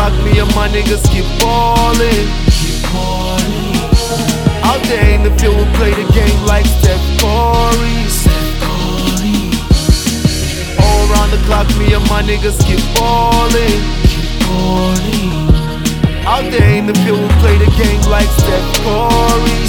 clock, me and my niggas keep ballin'. Out there in the field, we play the game like Steph Curry. All around the clock, me and my niggas keep ballin'. Out there in the field, we play the game like Steph Curry.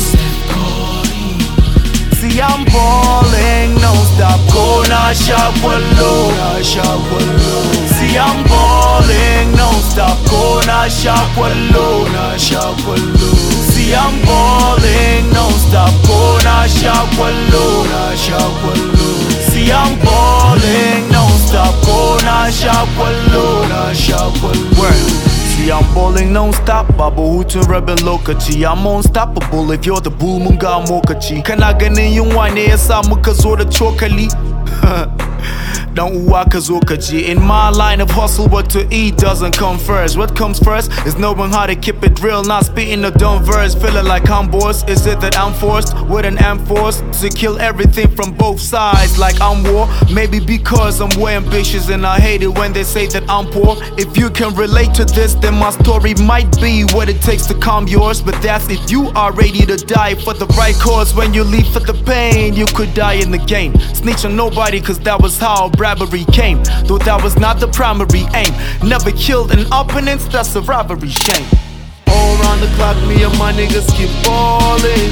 See, I'm ballin', no stop, go now, shot wallow. See, I'm ballin', no stop, go now, shot wallow. See, I'm ballin', no stop, go now, shot wallow. See, I'm ballin', no stop, go now, shot wallow. See, I'm ballin' non-stop, babu hutun rabin lokaci. I'm unstoppable if you're the bull mun ga mokaci. Kana ganin yunwa ne yasa muka zo da cokali. Dan uwa ka zo ka ji. In my line of hustle, what to eat doesn't come first. What comes first is knowing how to keep it real, not spitting a dumb verse. Feeling like I'm bored, is it that I'm forced with an M force to kill everything from both sides like I'm war? Maybe because I'm way ambitious and I hate it when they say that I'm poor. If you can relate to this, then my story might be what it takes to calm yours. But that's if you are ready to die for the right cause. When you leave for the pain, you could die in the game. Snitch on nobody, cause that was how bribery came. Though that was not the primary aim. Never killed an opponent, that's a robbery shame. All around the clock, me and my niggas keep ballin'.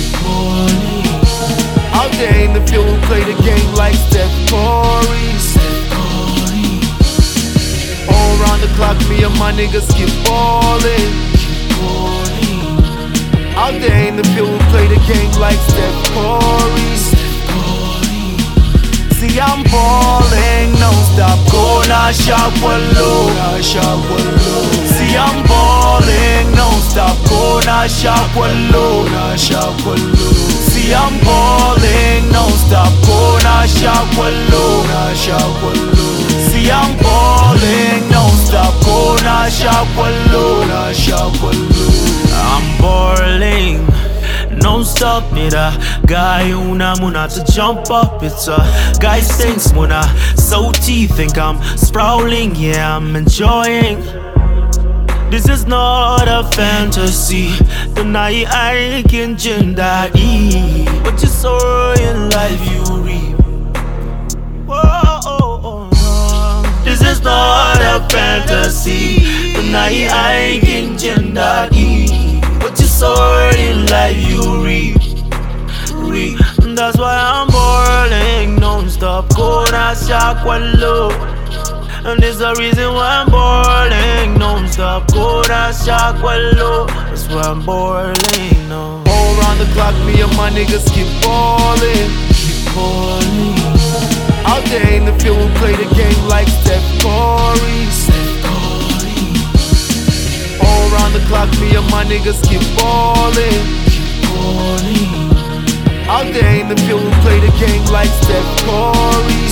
Out there in the field, we play the game like Steph Curry. All around the clock, me and my niggas keep ballin'. Out there in the field, we play the game like Steph Curry. See, I'm ballin', no stop, go now, shot wallow. See, I'm ballin', no stop, go now, shot wallow. See, I'm ballin', no stop, go now, shot wallow. See, I'm ballin', no stop, go now, shot wallow. I'm ballin', non-stop, nigga. Guy una muna to jump up, it's a guy stinks muna. So think I'm sprawling, yeah, I'm enjoying. This is not a fantasy. The night I can gender eat. What you sow in life you reap. Whoa, this is not a fantasy. The night I can gender eat. What you sow in life you reap. That's why I'm ballin' non-stop, go now, shot wallow. And there's a reason why I'm ballin' non-stop, go now, shot wallow. That's why I'm ballin', no. All around the clock, me and my niggas keep ballin'. Out there in the field, we play the game like Steph Curry. All around the clock, me and my niggas keep ballin'. Out there in the field, we play the game like Steph Curry.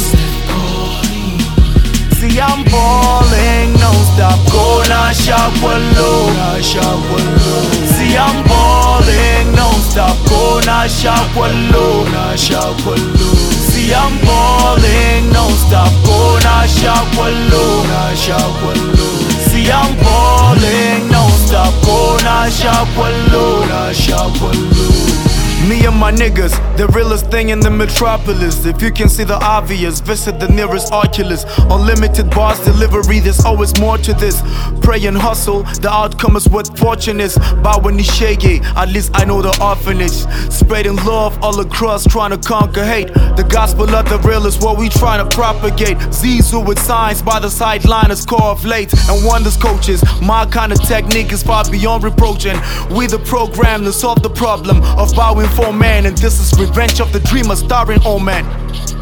See, I'm ballin', no stop, go now, shot wallow. See, I'm ballin', no stop, go now, shot wallow. See, I'm ballin', no stop, go now, shot wallow. See, I'm ballin', no stop, go now, shot wallow. Me and my niggas, the realest thing in the metropolis. If you can see the obvious, visit the nearest Oculus. Unlimited bars delivery, there's always more to this. Pray and hustle, the outcome is what fortune is. Bawa ni shege, at least I know the orphanage. Spreading love all across, trying to conquer hate. The gospel of the real is what we trying to propagate. Zizu with signs by the sideliners, core of late and wonders coaches. My kind of technique is far beyond reproaching. We the program to solve the problem of bowing for man, and this is Revenge of the Dreamer starring Old Man.